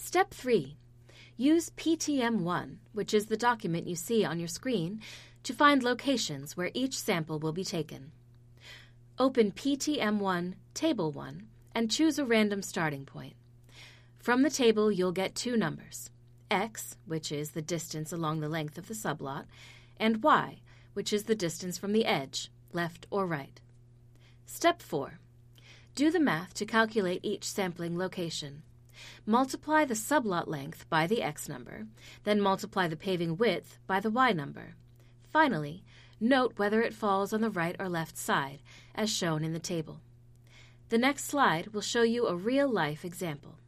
Step 3. Use PTM1, which is the document you see on your screen, to find locations where each sample will be taken. Open PTM1, Table 1, and choose a random starting point. From the table, you'll get two numbers, x, which is the distance along the length of the sublot, and y, which is the distance from the edge, left or right. Step 4. Do the math to calculate each sampling location. Multiply the sublot length by the x number, then multiply the paving width by the y number. Finally, note whether it falls on the right or left side, as shown in the table. The next slide will show you a real-life example.